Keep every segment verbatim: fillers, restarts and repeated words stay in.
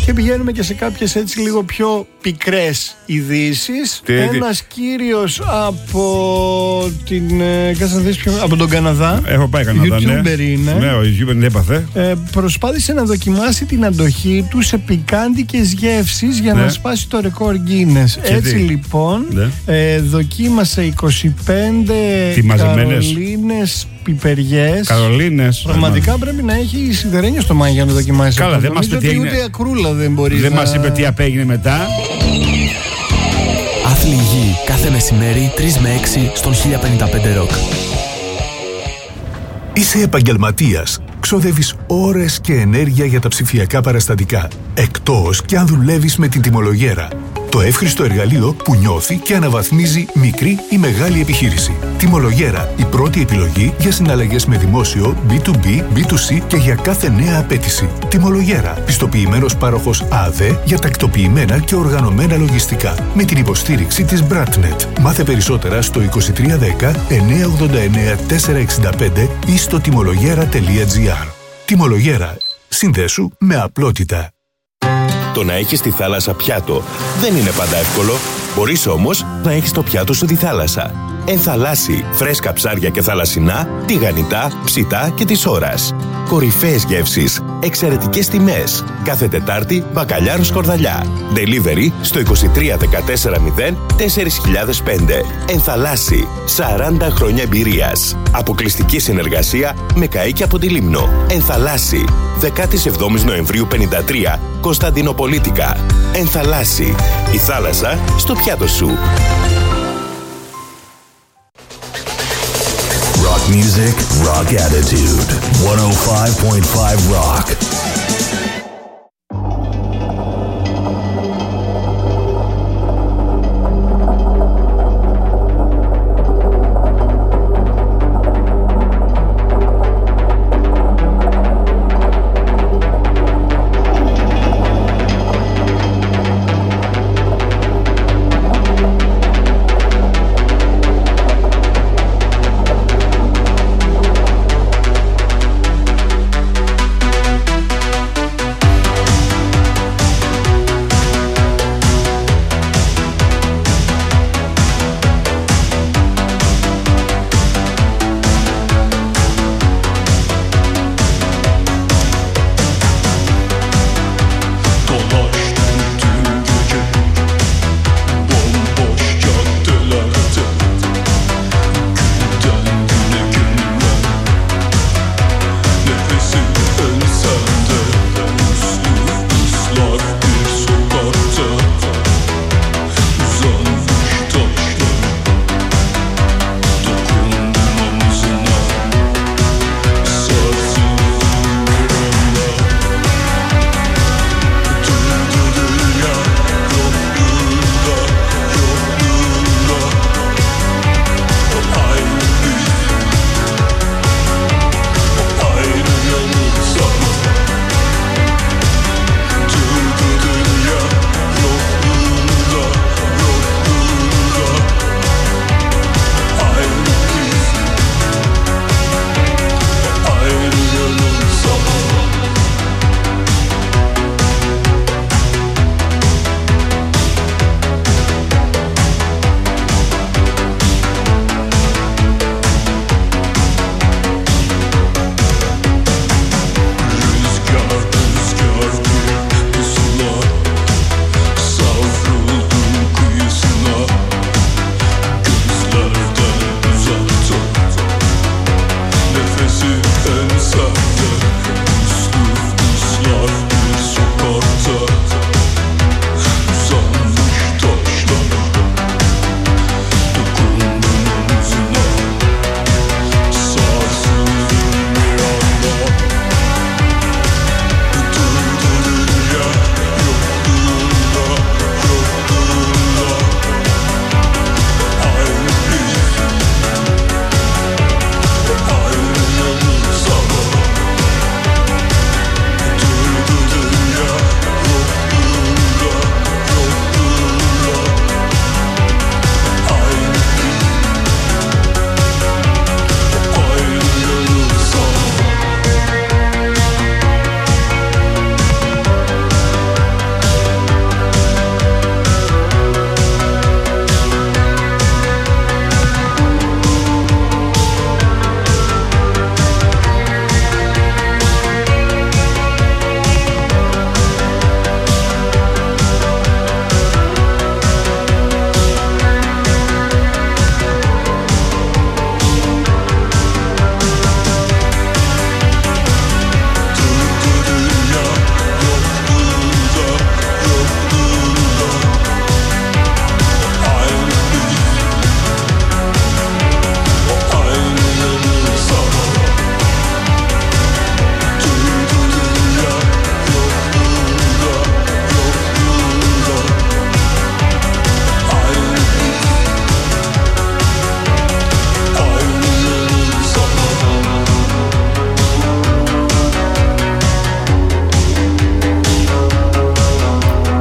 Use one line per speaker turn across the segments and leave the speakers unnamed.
Και πηγαίνουμε και σε κάποιες έτσι λίγο πιο πικρές ειδήσεις. Ένας κύριος από την. Κάτσε να δεις ποιο. Από τον Καναδά.
Έχω πάει Καναδά.
YouTuber ναι. είναι.
Ναι, ο YouTuber δεν έπαθε.
Ε, προσπάθησε να δοκιμάσει την αντοχή του σε πικάντικες γεύσεις για ναι. να σπάσει το ρεκόρ Guinness. Και έτσι τι? λοιπόν ναι. ε, δοκίμασε είκοσι πέντε καρολίνες πιπεριές.
Καρολίνες.
Πραγματικά πρέπει να έχει σιδερένιο στο μάτι για να το δοκιμάσει.
Καλά, δεν μας είπε τι έγινε.
Ούτε ακρούλα δεν μπορεί.
Δεν
να...
μας είπε τι απέγινε μετά.
Άθλη Γη, κάθε μεσημέρι τρεις με έξι στον χίλια πενήντα πέντε Rock.
Είσαι επαγγελματίας. Ξοδεύεις ώρες και ενέργεια για τα ψηφιακά παραστατικά. Εκτός και αν δουλεύεις με την τιμολογέρα. Το εύχριστο εργαλείο που νιώθει και αναβαθμίζει μικρή ή μεγάλη επιχείρηση. Τιμολογέρα, η πρώτη επιλογή για συναλλαγές με δημόσιο, μπι του μπι, μπι του σι και για κάθε νέα απέτηση. Τιμολογέρα, πιστοποιημένος πάροχος ΑΔΕ για τακτοποιημένα και οργανωμένα λογιστικά. Με την υποστήριξη της Bratnet. Μάθε περισσότερα στο είκοσι τρία δέκα εννιακόσια ογδόντα εννέα τετρακόσια εξήντα πέντε ή στο τιμολογέρα τελεία τζι άρ. Τιμολογέρα. Συνδέσου με απλότητα.
Το να έχεις τη θάλασσα πιάτο δεν είναι πάντα εύκολο. Μπορείς όμως να έχεις το πιάτο σου τη θάλασσα. Ενθαλάσσι, φρέσκα ψάρια και θαλασσινά, τηγανιτά, ψητά και της ώρας. Κορυφαίες γεύσεις, εξαιρετικές τιμές. Κάθε Τετάρτη, μπακαλιάρο σκορδαλιά. Delivery στο είκοσι τρία δεκατέσσερα μηδέν τέσσερα χιλιάδες πέντε. Ενθαλάσσι, σαράντα χρόνια εμπειρίας. Αποκλειστική συνεργασία με καΐκι από τη Λίμνο. Ενθαλάσσι, δεκαεπτά Νοεμβρίου πενήντα τρία, Κωνσταντινοπολίτικα. Ενθαλάσσι, η θάλασσα στο πιάτο σου.
Rock music, rock attitude. εκατόν πέντε κόμμα πέντε Rock.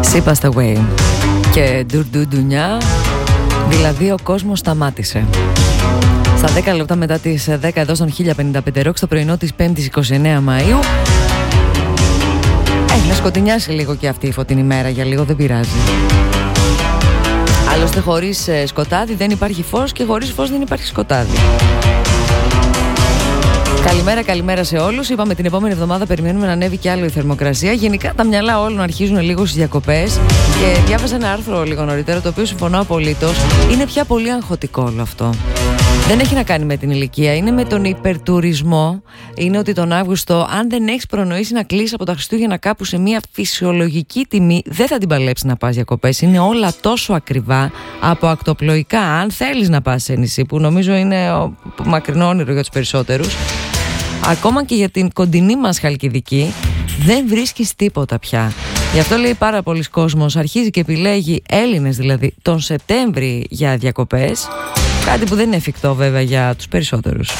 She passed away. Και ντουρντουντουνιά, δηλαδή ο κόσμος σταμάτησε. Στα δέκα λεπτά μετά τις δέκα εδώ στον χίλια πενήντα πέντε Rock, στο πρωινό της πέμπτης εικοστή ενάτη Μαΐου. Έχει να σκοτεινιάσει λίγο και αυτή η φωτεινή μέρα, για λίγο δεν πειράζει. Άλλωστε χωρίς σκοτάδι δεν υπάρχει φως και χωρίς φως δεν υπάρχει σκοτάδι. Καλημέρα, καλημέρα σε όλους. Είπαμε την επόμενη εβδομάδα περιμένουμε να ανέβει κι άλλο η θερμοκρασία. Γενικά τα μυαλά όλων αρχίζουν λίγο στις διακοπές. Και διάβασα ένα άρθρο λίγο νωρίτερα, το οποίο συμφωνώ απολύτως. Είναι πια πολύ αγχωτικό όλο αυτό. Δεν έχει να κάνει με την ηλικία, είναι με τον υπερτουρισμό. Είναι ότι τον Αύγουστο, αν δεν έχεις προνοήσει να κλείσεις από τα Χριστούγεννα κάπου σε μια φυσιολογική τιμή, δεν θα την παλέψεις να πας διακοπές. Είναι όλα τόσο ακριβά, από ακτοπλοϊκά. Αν θέλεις να πας σε νησί, που νομίζω είναι μακρινό όνειρο για τους περισσότερους, ακόμα και για την κοντινή μας Χαλκιδική, δεν βρίσκεις τίποτα πια. Γι' αυτό λέει πάρα πολλοί κόσμος, αρχίζει και επιλέγει, Έλληνες δηλαδή, τον Σεπτέμβρη για διακοπές. Κάτι που δεν είναι εφικτό βέβαια για τους περισσότερους.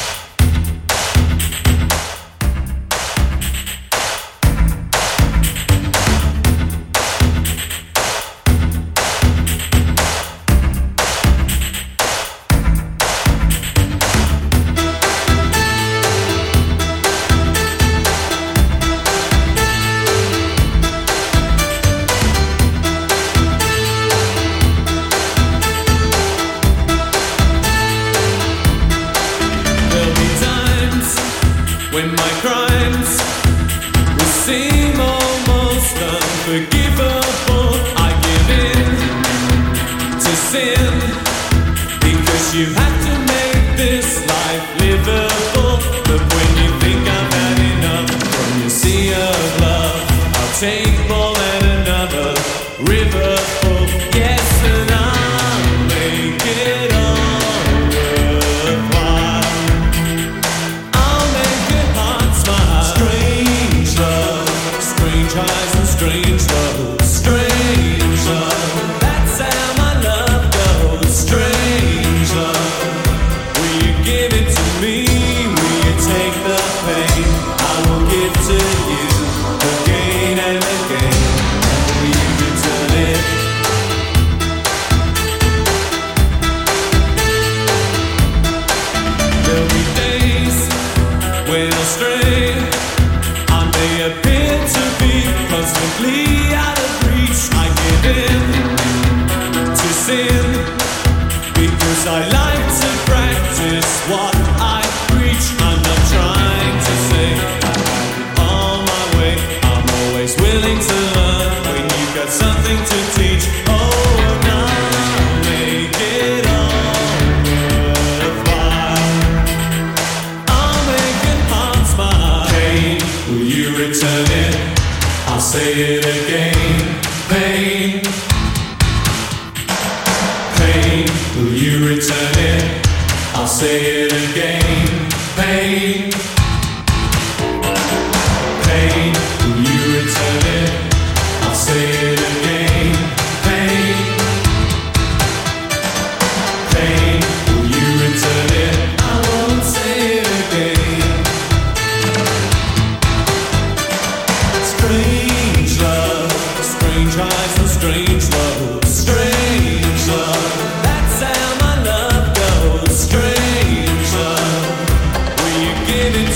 Give it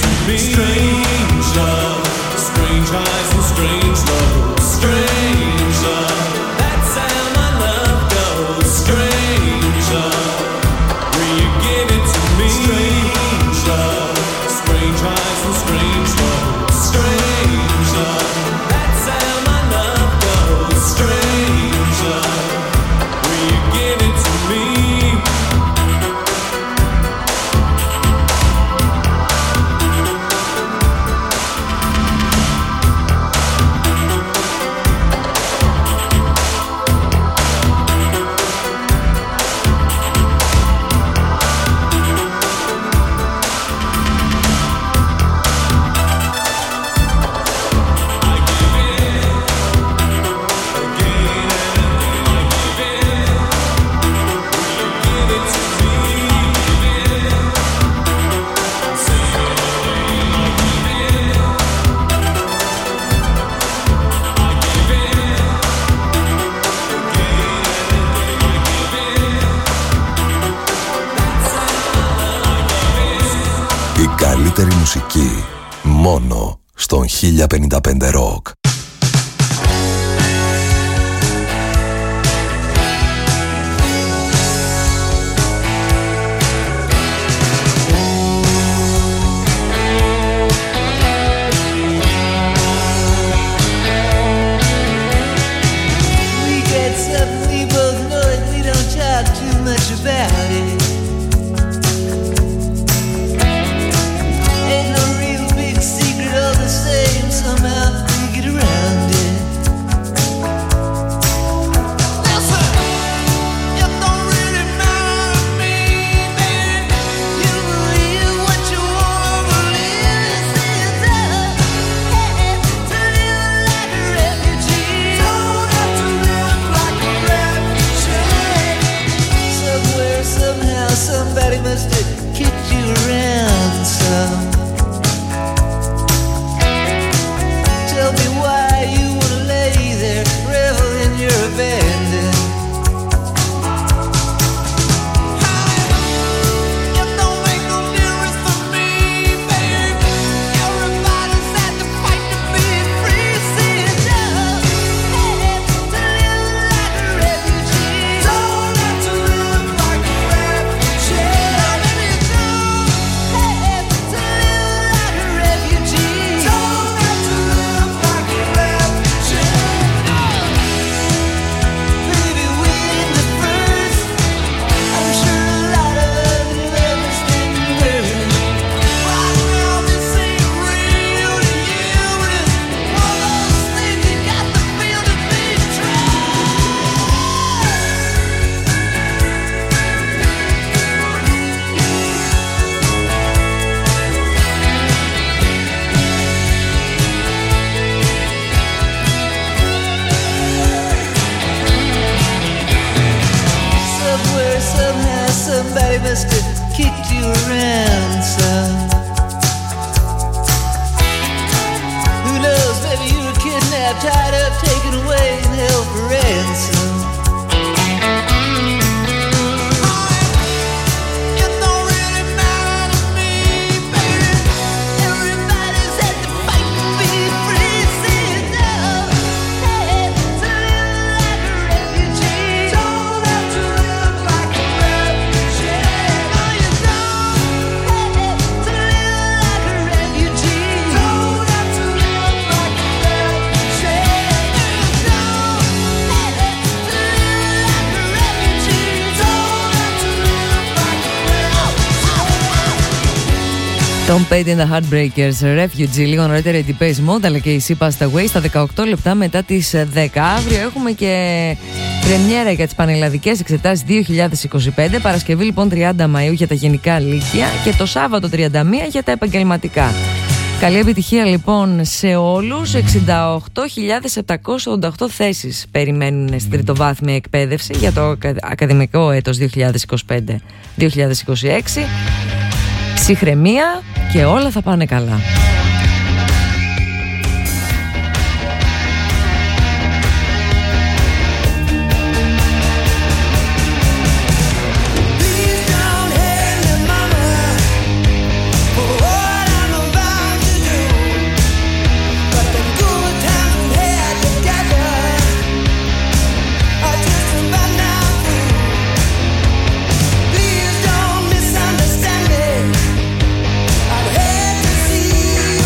Μόνο στον χίλια πενήντα πέντε Rock.
Tom Petty and the Heartbreakers, Refugee, λίγο νωρίτερα η Depeche Mode, αλλά και η Sea Passed Away στα δεκαοκτώ λεπτά μετά τις δέκα. Αύριο έχουμε και πρεμιέρα για τις πανελλαδικές εξετάσεις δύο χιλιάδες είκοσι πέντε, Παρασκευή λοιπόν τριάντα Μαΐου για τα γενικά λύκεια και το Σάββατο τριάντα μία για τα επαγγελματικά. Καλή επιτυχία λοιπόν σε όλους. εξήντα οκτώ χιλιάδες επτακόσιες ογδόντα οκτώ θέσεις περιμένουν στην τριτοβάθμια εκπαίδευση για το ακαδημικό έτος δύο χιλιάδες είκοσι πέντε δύο χιλιάδες είκοσι έξι. Ψυχραιμία και όλα θα πάνε καλά.
See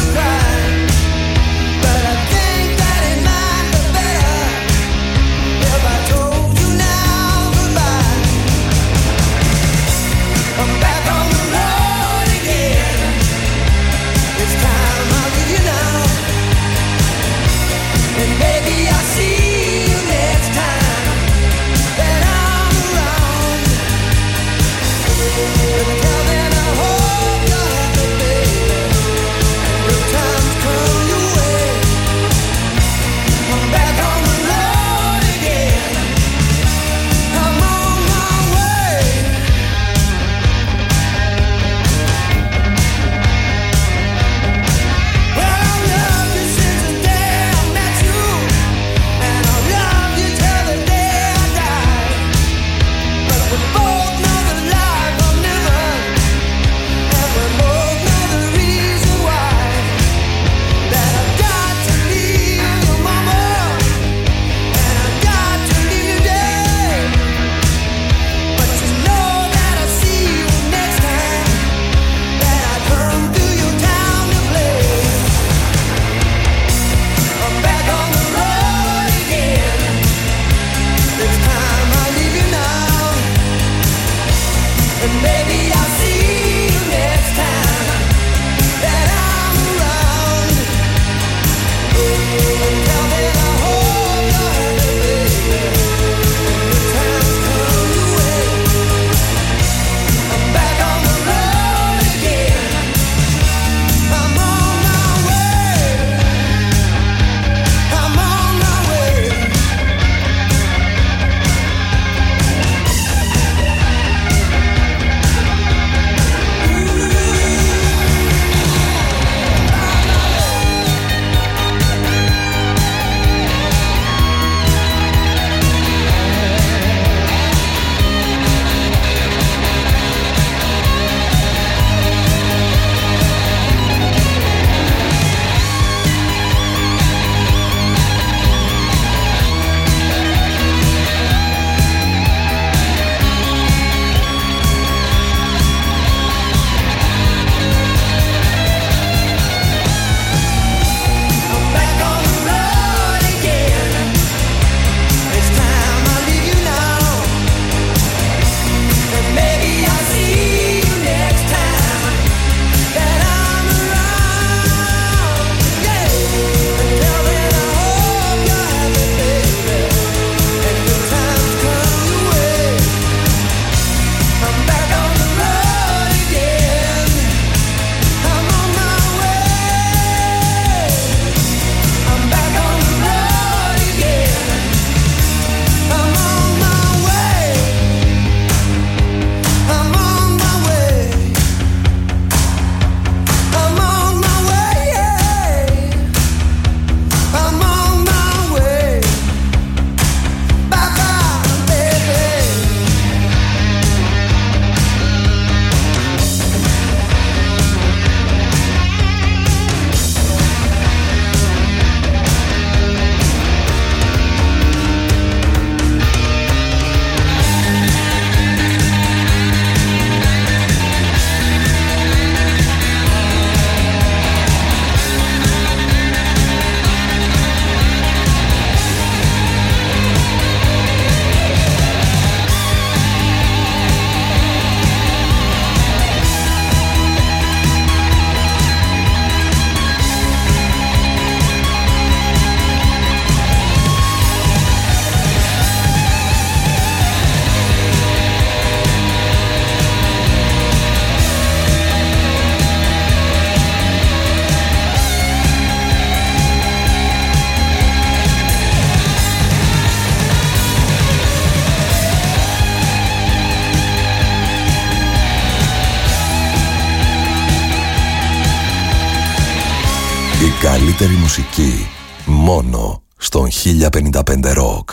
καλύτερη μουσική μόνο στον χίλια πενήντα πέντε Rock.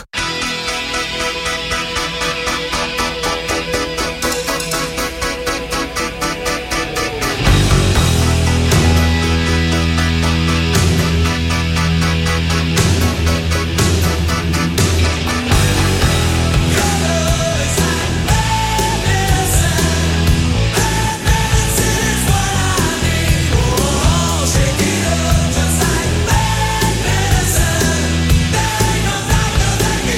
They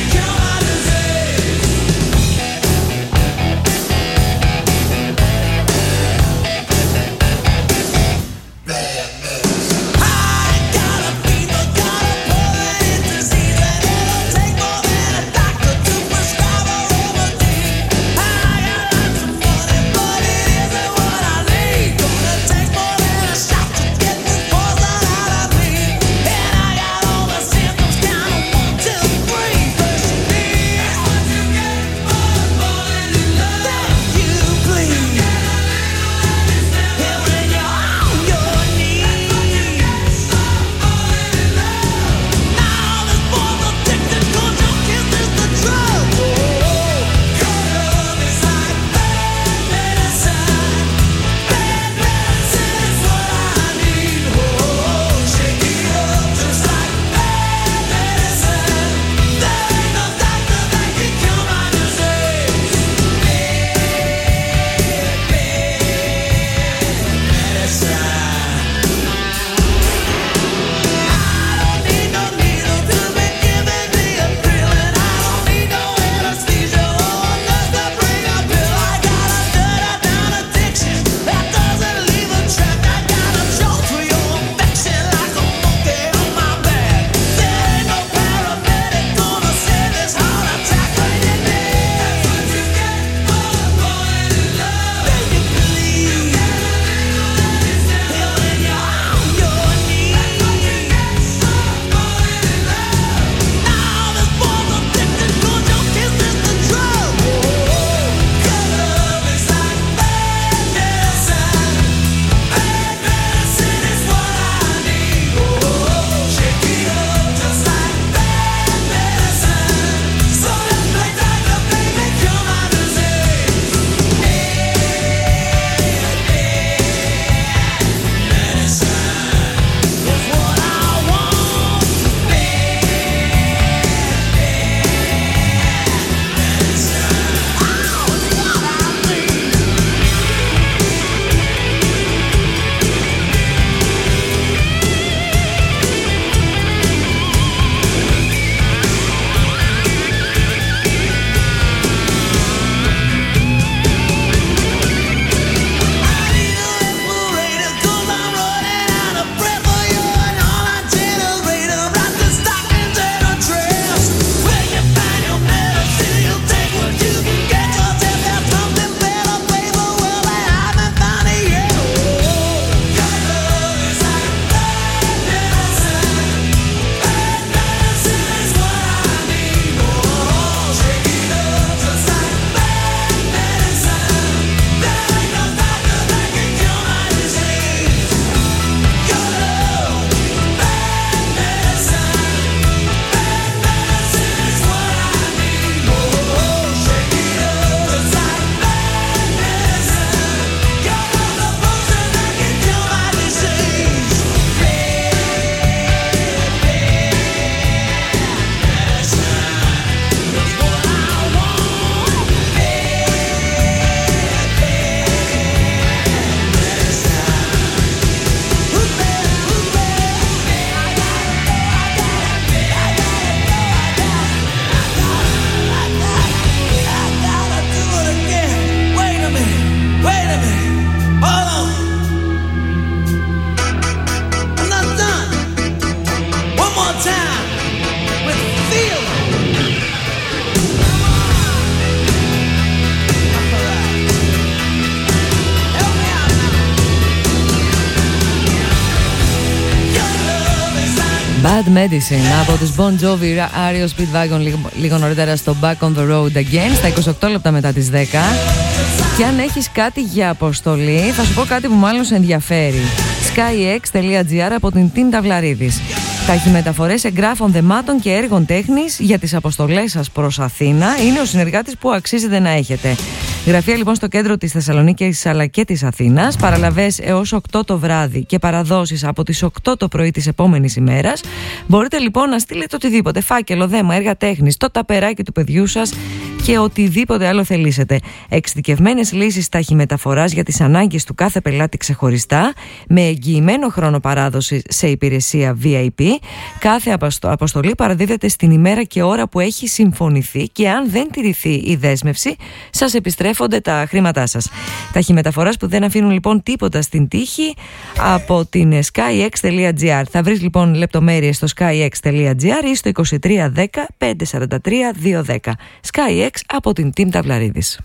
Bad Medicine από τους Bon Jovi, Ario Speedwagon λίγο, λίγο νωρίτερα στο Back on the Road Again στα είκοσι οκτώ λεπτά μετά τις δέκα. Και αν έχεις κάτι για αποστολή, θα σου πω κάτι που μάλλον σε ενδιαφέρει. skyx.gr από την Team Ταυλαρίδης. Ταχυμεταφορές εγγράφων δεμάτων και έργων τέχνης για τις αποστολές σας προς Αθήνα είναι ο συνεργάτης που αξίζετε να έχετε. Γραφεία λοιπόν στο κέντρο της Θεσσαλονίκης αλλά και της Αθήνας, παραλαβές έως οκτώ το βράδυ και παραδόσεις από τις οκτώ το πρωί της επόμενης ημέρας. Μπορείτε λοιπόν να στείλετε οτιδήποτε, φάκελο, δέμα, έργα τέχνης, το ταπεράκι του παιδιού σας και οτιδήποτε άλλο θελήσετε. Εξειδικευμένες λύσεις ταχυμεταφοράς για τις ανάγκες του κάθε πελάτη ξεχωριστά, με εγγυημένο χρόνο παράδοσης σε υπηρεσία βι άι πι. Κάθε αποστολή παραδίδεται στην ημέρα και ώρα που έχει συμφωνηθεί και αν δεν τηρηθεί η δέσμευση, σας επιστρέφονται τα χρήματά σας. Ταχυμεταφοράς που δεν αφήνουν λοιπόν τίποτα στην τύχη από την skyx.gr. Θα βρεις λοιπόν λεπτομέρειες στο skyx.gr ή στο είκοσι τρία δέκα πεντακόσια σαράντα τρία διακόσια δέκα. Skyx από την Team Ταυλαρίδης.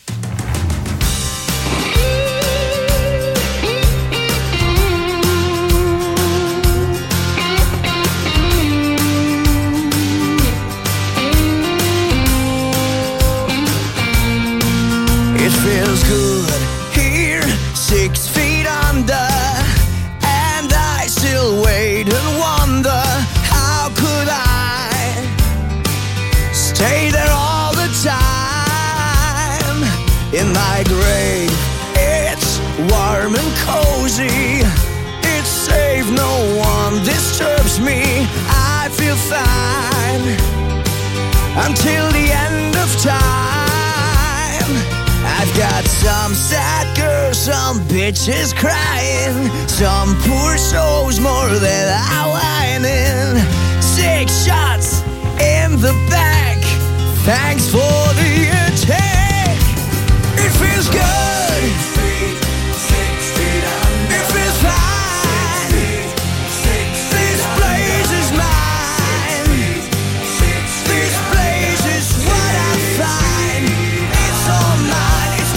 It feels good here, six feet under, and I still wait and wonder, how could I stay there all the time? In my grave, it's warm and cozy, it's safe, no one disturbs me, I feel fine, until the end of time. I've got some sad girls, some bitches crying, some poor souls more than I'm whining. Six shots in the back, thanks for the attack. It feels good, it feels fine, this place is mine, this place is what I find, it's all mine.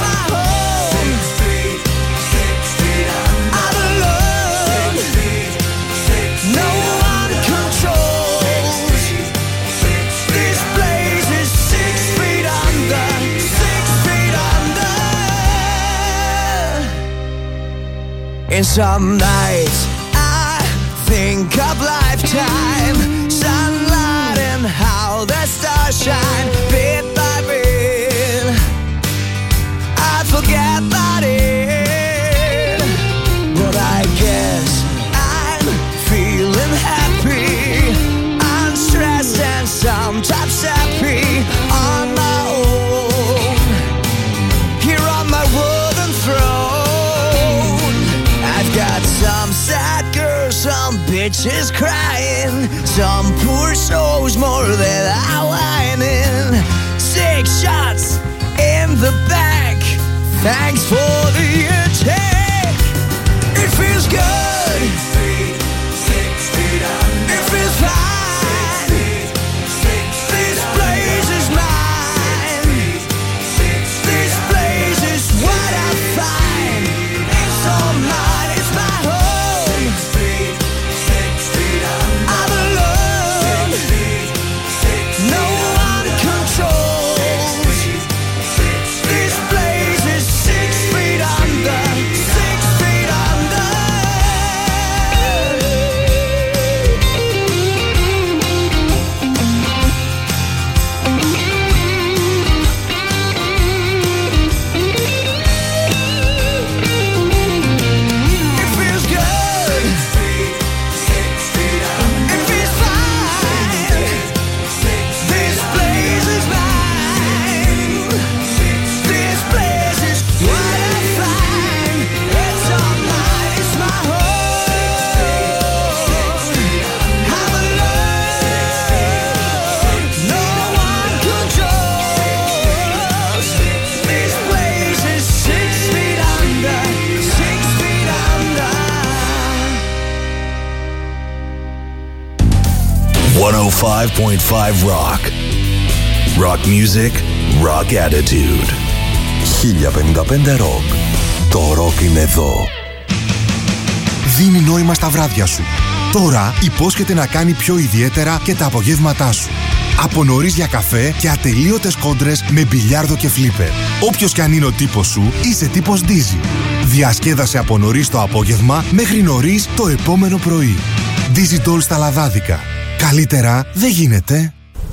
And some nights I think of lifetime, sunlight and how the stars shine, bit by bit I forget about it, but I guess I'm feeling happy, unstressed and sometimes happy, on my own, here on my wooden throne. Got some sad girls, some bitches crying, some poor souls more than I'm whining. Six shots in the back, thanks for the attack. It feels good, it feels fine, this place is mine, this place is what I find, it's all mine.
εκατόν πέντε κόμμα πέντε Rock. Rock music, rock attitude.
χίλια πενήντα πέντε Rock. Το rock είναι εδώ.
Δίνει νόημα στα βράδια σου. Τώρα υπόσχεται να κάνει πιο ιδιαίτερα και τα απογεύματά σου. Από νωρίς για καφέ και ατελείωτες κόντρες με μπιλιάρδο και φλίπερ. Όποιος κι αν είναι ο τύπος σου, είσαι τύπος Dizzy. Διασκέδασε από νωρίς το απόγευμα μέχρι νωρίς το επόμενο πρωί. Dizzy Doll στα λαδάδικα. Καλύτερα δεν γίνεται.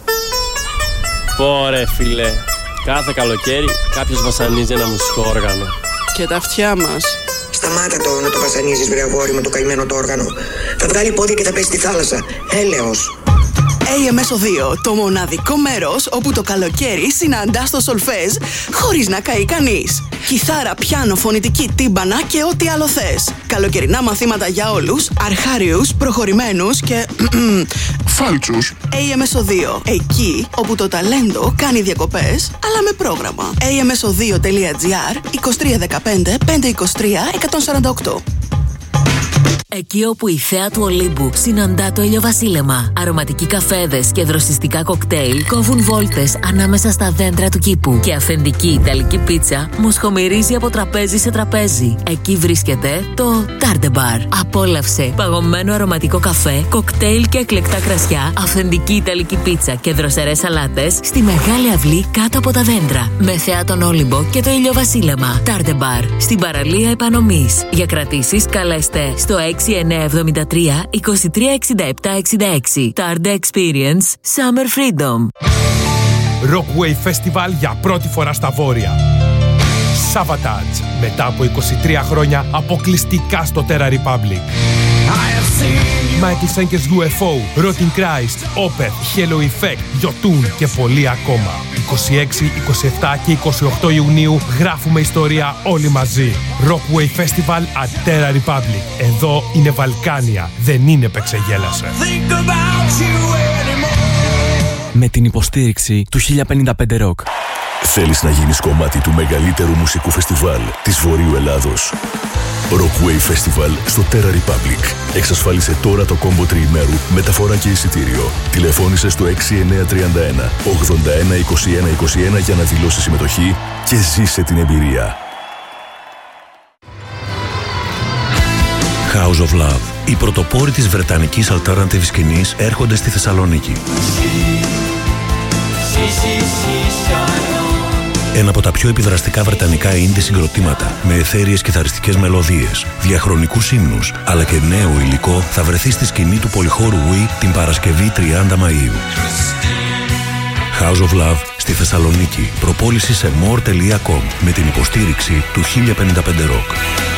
Πόρε φίλε, κάθε καλοκαίρι κάποιος βασανίζει ένα μουσικό όργανο.
Και τα αυτιά μας.
Σταμάτα το να το βασανίζεις, βρε αγόρι, με το καημένο το όργανο. Θα βγάλει πόδια και θα πέσει στη θάλασσα. Έλεος.
έι εμ ες δύο, το μοναδικό μέρος όπου το καλοκαίρι συναντάς το σολφέζ χωρίς να καεί κανείς. Κιθάρα, πιάνο, φωνητική, τύμπανα και ό,τι άλλο θες. Καλοκαιρινά μαθήματα για όλους, αρχάριους, προχωρημένους και φάλτσους. έι εμ ες δύο, εκεί όπου το ταλέντο κάνει διακοπές, αλλά με πρόγραμμα. έι εμ ες δύο τελεία τζι άρ, είκοσι τρία δεκαπέντε πεντακόσια είκοσι τρία εκατόν σαράντα οκτώ.
Εκεί όπου η θέα του Ολύμπου συναντά το ηλιοβασίλεμα, αρωματικοί καφέδες και δροσιστικά κοκτέιλ κόβουν βόλτες ανάμεσα στα δέντρα του κήπου και αυθεντική ιταλική πίτσα μοσχομυρίζει από τραπέζι σε τραπέζι. Εκεί βρίσκεται το Tarde Bar. Απόλαυσε παγωμένο αρωματικό καφέ, κοκτέιλ και εκλεκτά κρασιά, αυθεντική ιταλική πίτσα και δροσερές σαλάτες στη μεγάλη αυλή κάτω από τα δέντρα. Με θέα τον Όλυμπο και το ηλιοβασίλεμα. Tarde Bar στην παραλία Επανομής. Για κρατήσεις καλέστε στο έξι εννιά εβδομήντα τρία είκοσι τρία εξήντα επτά εξήντα έξι. Tarde Experience Summer Freedom.
Rockwave Festival για πρώτη φορά στα Βόρεια. Savatage, μετά από είκοσι τρία χρόνια αποκλειστικά στο Terra Republic. Michael Schenker's γιου εφ ο, Rotting Christ, Opeth, Halo Effect, Jotun και πολλοί ακόμα. είκοσι έξι, είκοσι επτά και είκοσι οκτώ Ιουνίου γράφουμε ιστορία όλοι μαζί. Rockwave Festival at Terra Republic. Εδώ είναι Βαλκάνια, δεν είναι Πεξεγέλασε.
Με την υποστήριξη του χίλια πενήντα πέντε Rock.
Θέλεις να γίνεις κομμάτι του μεγαλύτερου μουσικού φεστιβάλ της Βορείου Ελλάδος? Rockwave Festival στο Terra Republic. Εξασφάλισε τώρα το κόμπο τριημέρου, μεταφορά και εισιτήριο. Τηλεφώνησε στο έξι εννιά τρία ένα ογδόντα ένα είκοσι ένα είκοσι ένα για να δηλώσεις συμμετοχή και ζήσε την εμπειρία.
House of Love. Οι πρωτοπόροι της βρετανικής alternative σκηνής έρχονται στη Θεσσαλονίκη. Ένα από τα πιο επιδραστικά βρετανικά indie συγκροτήματα με αιθέριες κιθαριστικές μελωδίες, διαχρονικούς ύμνους αλλά και νέο υλικό θα βρεθεί στη σκηνή του πολυχώρου Wii την Παρασκευή τριάντα Μαΐου. House of Love στη Θεσσαλονίκη. Προπόληση σε more τελεία com με την υποστήριξη του χίλια πενήντα πέντε Rock.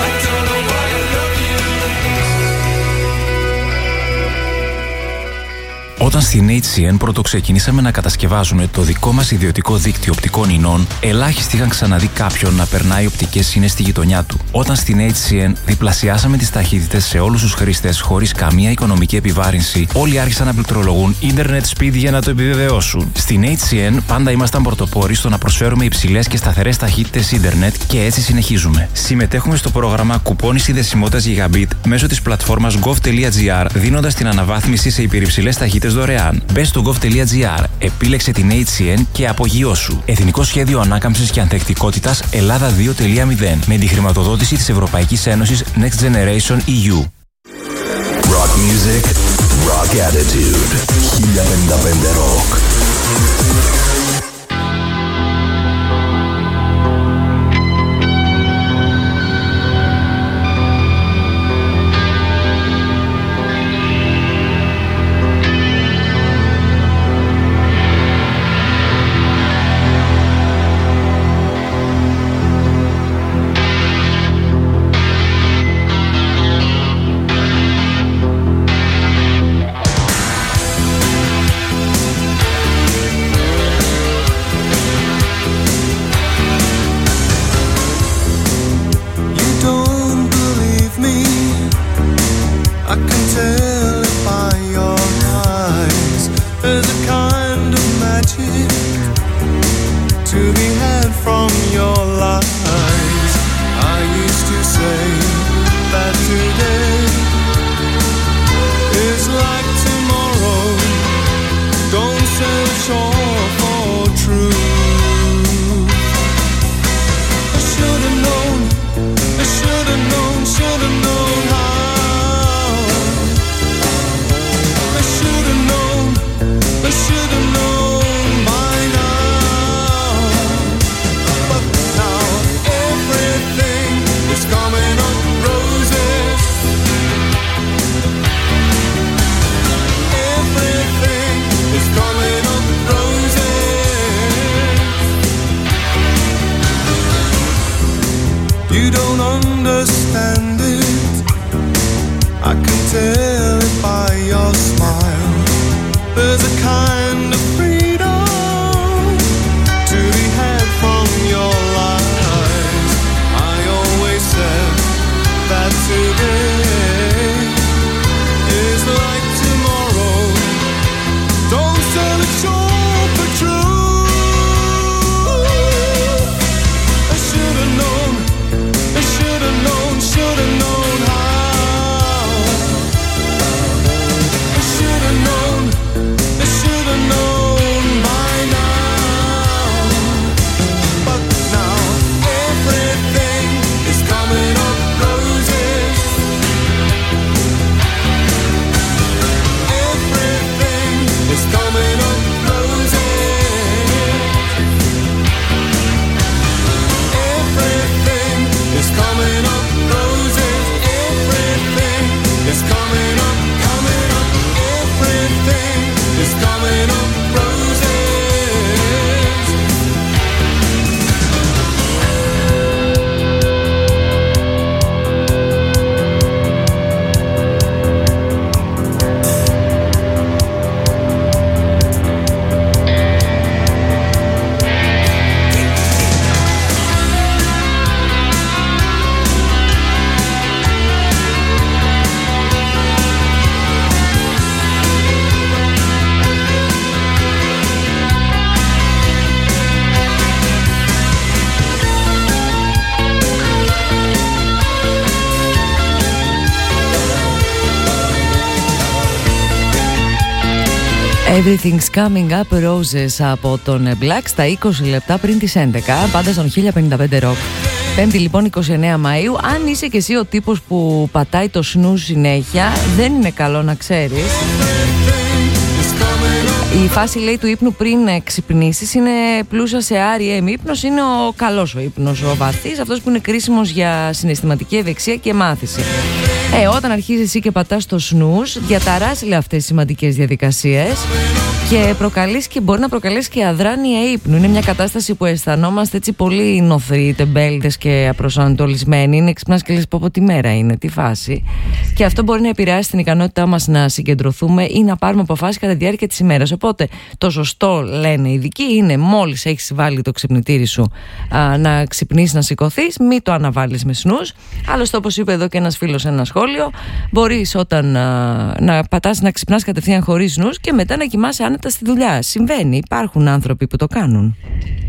Όταν στην έιτς σι εν πρώτο ξεκινήσαμε να κατασκευάζουμε το δικό μας ιδιωτικό δίκτυο οπτικών ινών, ελάχιστοι είχαν ξαναδεί κάποιον να περνάει οπτικές ίνες στη γειτονιά του. Όταν στην έιτς σι εν διπλασιάσαμε τις ταχύτητες σε όλους τους χρήστες χωρίς καμία οικονομική επιβάρυνση, όλοι άρχισαν να πληκτρολογούν ίντερνετ speed για να το επιβεβαιώσουν. Στην έιτς σι εν πάντα ήμασταν πρωτοπόροι στο να προσφέρουμε υψηλές και σταθερές ταχύτητες ίντερνετ και έτσι συνεχίζουμε. Συμμετέχουμε στο πρόγραμμα κουπόνι συνδεσιμότητας Gigabit μέσω της πλατφόρμας gov τελεία gr, δίνοντας την αναβάθμιση σε υπερυψηλές ταχύτητες δωρεάν. Μπες στο gov τελεία gr, επίλεξε την έιτς σι εν και απογειώσου. Εθνικό Σχέδιο Ανάκαμψης και Ανθεκτικότητας Ελλάδα δύο τελεία μηδέν με τη χρηματοδότηση της Ευρωπαϊκής Ένωσης Next Generation ι γιου.
Rock music, rock attitude. χίλια πενήντα πέντε Rock.
Everything's Coming Up Roses από τον Black στα είκοσι λεπτά πριν τις έντεκα, πάντα στον χίλια πενήντα πέντε Rock. Πέμπτη λοιπόν εικοστή ενάτη Μαΐου. Αν είσαι και εσύ ο τύπος που πατάει το snooze συνέχεια, δεν είναι καλό να ξέρεις. Η φάση, λέει, του ύπνου πριν ξυπνήσεις είναι πλούσια σε αρ ι εμ. Ύπνος είναι ο καλός ο ύπνος, ο βαθύς, αυτός που είναι κρίσιμος για συναισθηματική ευεξία και μάθηση. Ε, όταν αρχίζεις εσύ και πατάς το snooze, διαταράσσει αυτές τις σημαντικές διαδικασίες και προκαλείς και μπορεί να προκαλέσει και αδράνεια ύπνου. Είναι μια κατάσταση που αισθανόμαστε έτσι πολύ νοθροί, τεμπέλδες και απροσανατολισμένοι. Είναι ξυπνάς και λες πω πω τι μέρα είναι, τι φάση. Και αυτό μπορεί να επηρεάσει την ικανότητά μας να συγκεντρωθούμε ή να πάρουμε αποφάσεις κατά τη διάρκεια της ημέρας. Οπότε το σωστό, λένε οι ειδικοί, είναι μόλις έχεις βάλει το ξυπνητήρι σου α, να ξυπνήσεις, να σηκωθείς, μην το αναβάλεις με snooze. Άλλωστε, όπως είπε εδώ και ένας φίλος σε ένα σχόλιο, μπορείς όταν α, να πατάς να ξυπνάς κατευθείαν χωρίς snooze και μετά να κοιμάσαι άνετα στη δουλειά. Συμβαίνει, υπάρχουν άνθρωποι που το κάνουν.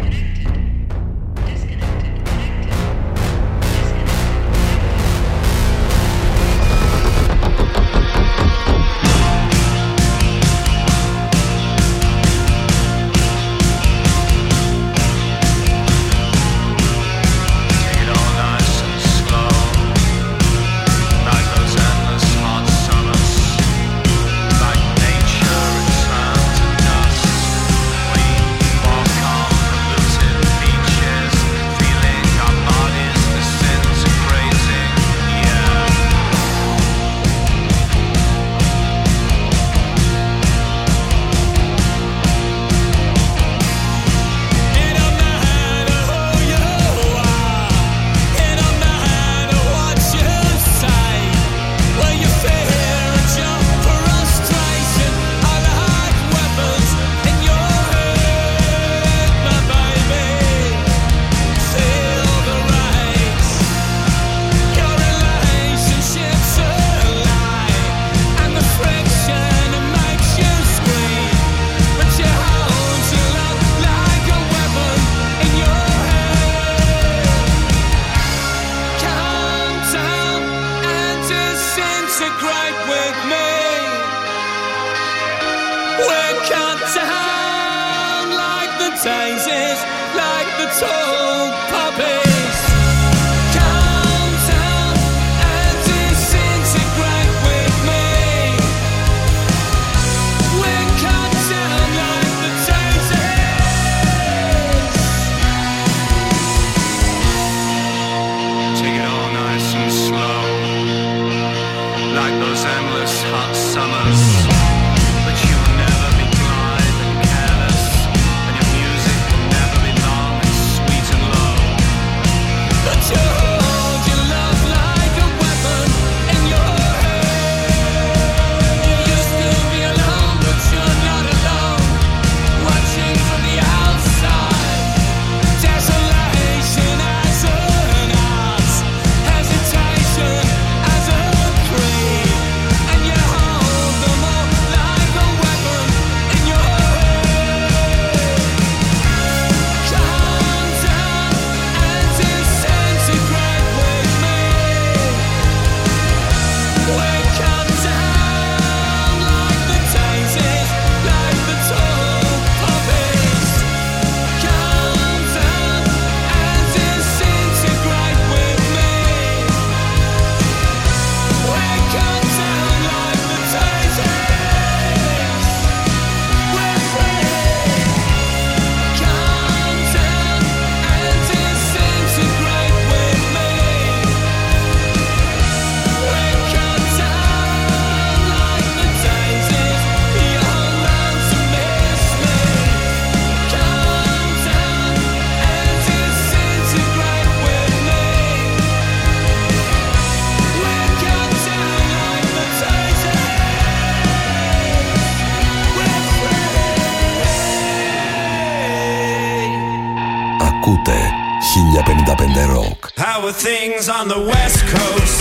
χίλια πενήντα πέντε Rock.
How are things on the West Coast?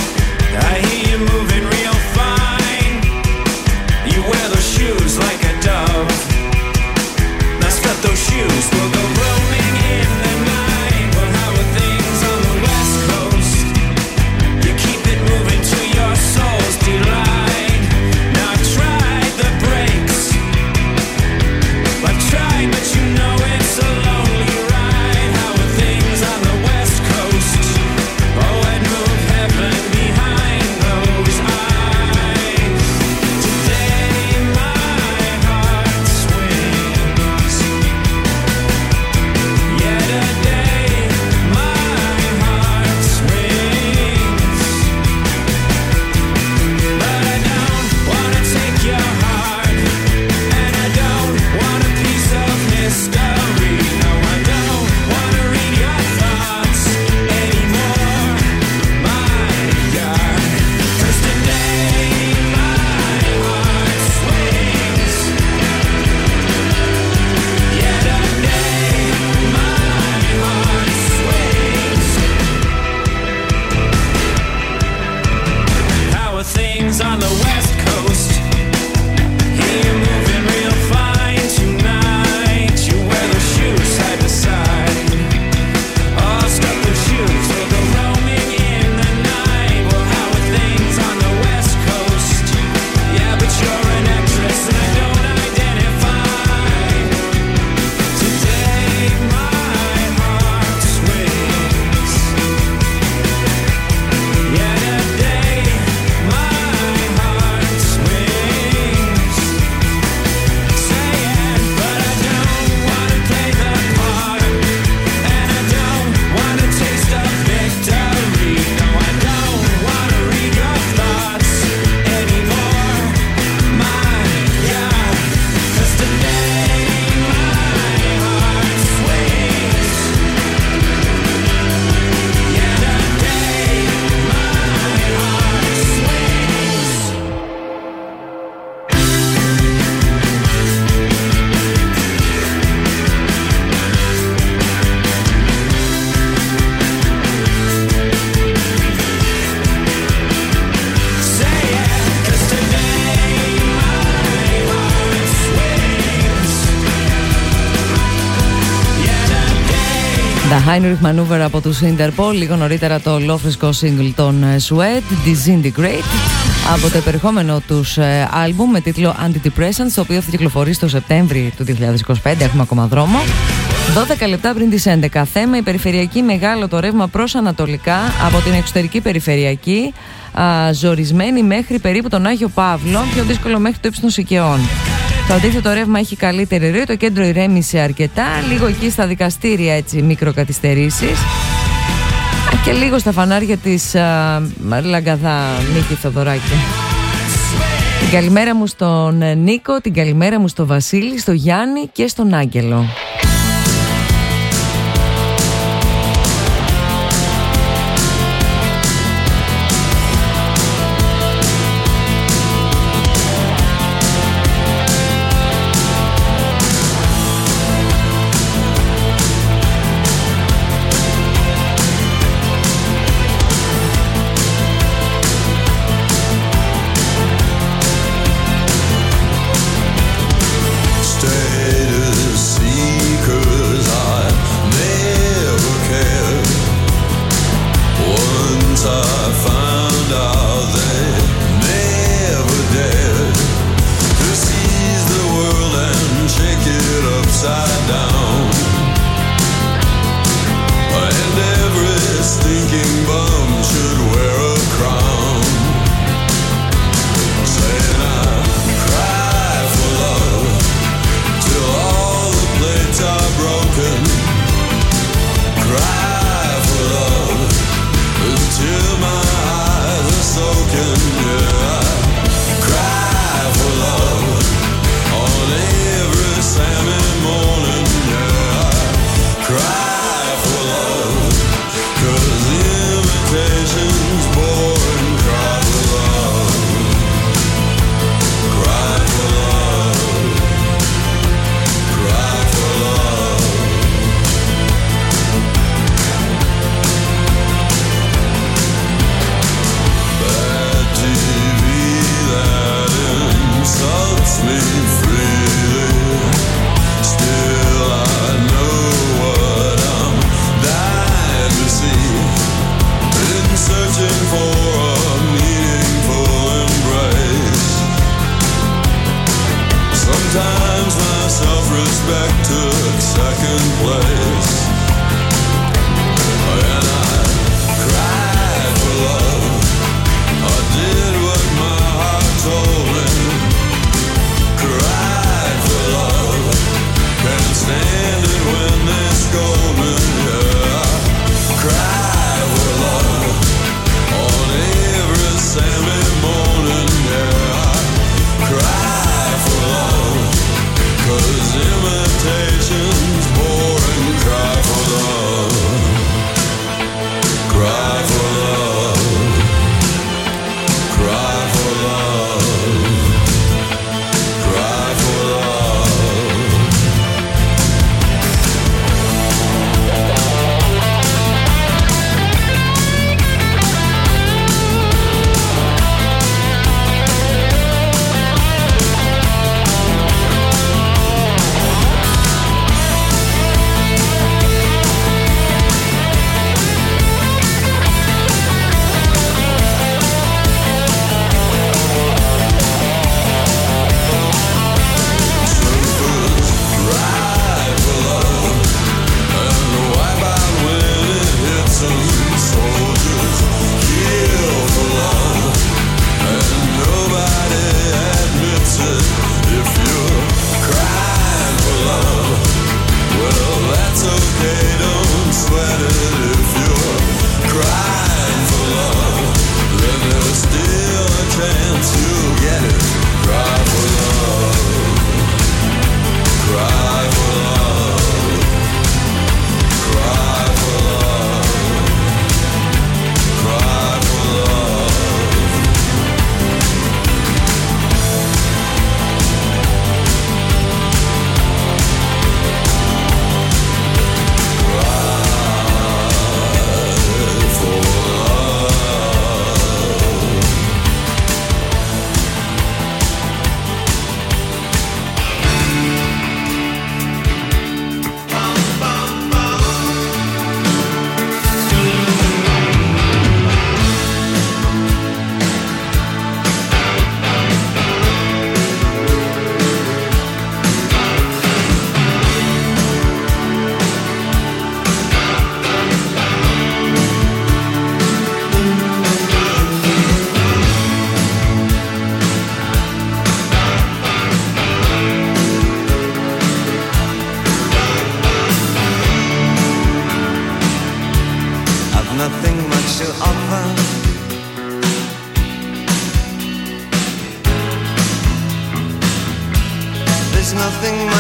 I hear you moving real fine. You wear those shoes like a dove. Now step those shoes, we'll go roaming in the night. Well, how are things on the West Coast? You keep it moving to your soul's delight. Now I tried the brakes,
The Heinrich Maneuver από τους Interpol. Λίγο νωρίτερα το ολόφρεσκο single των Sweat, Disintegrate, από το επερχόμενο τους άλμπουμ με τίτλο Antidepressants, το οποίο θα κυκλοφορήσει το Σεπτέμβρη του δύο χιλιάδες είκοσι πέντε. Έχουμε ακόμα δρόμο. δώδεκα λεπτά πριν τις έντεκα. Θέμα: η περιφερειακή μεγάλο το ρεύμα προς ανατολικά από την εξωτερική περιφερειακή, α, ζορισμένη μέχρι περίπου τον Άγιο Παύλο, πιο δύσκολο μέχρι το ύψος των Σικαιών. Το αντίθετο ρεύμα έχει καλύτερη ροή, το κέντρο ηρέμησε αρκετά, λίγο εκεί στα δικαστήρια έτσι μικροκαθυστερήσεις και λίγο στα φανάρια της α, Λαγκαδά Νίκη Θοδωράκη. Την καλημέρα μου στον Νίκο, την καλημέρα μου στον Βασίλη, στον Γιάννη και στον Άγγελο.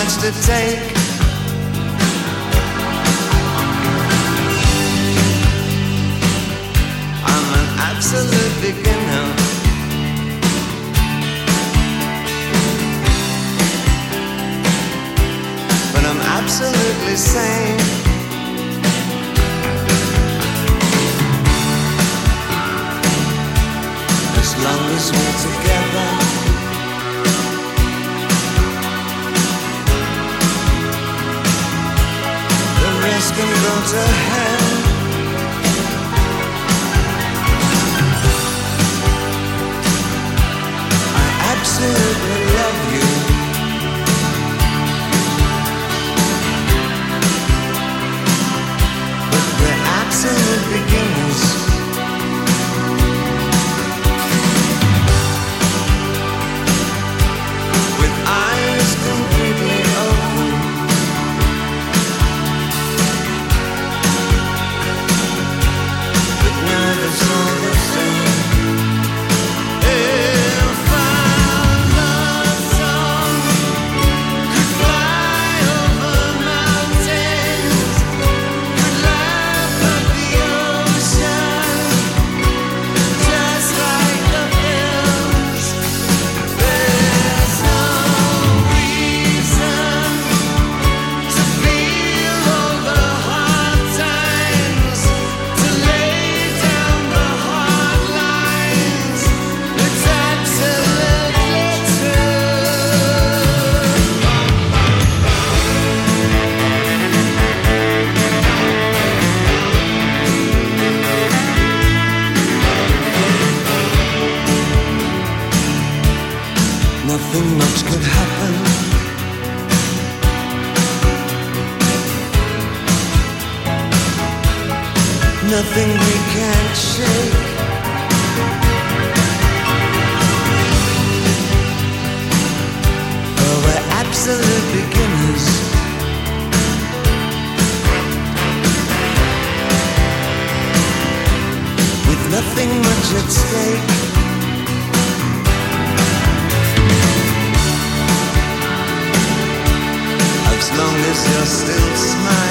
much to take. I'm an absolute beginner, but I'm absolutely sane. As long as we're together, the rest can go to hell. I absolutely love you, but we're absolute beginners. Eyes completely open, but nerves all the same. If our love song could fly over mountains, could laugh at the ocean, just like the hills, there's no nothing much could happen. Nothing we can't shake. Oh, we're absolute beginners, with nothing much at stake. As long as you're still smiling.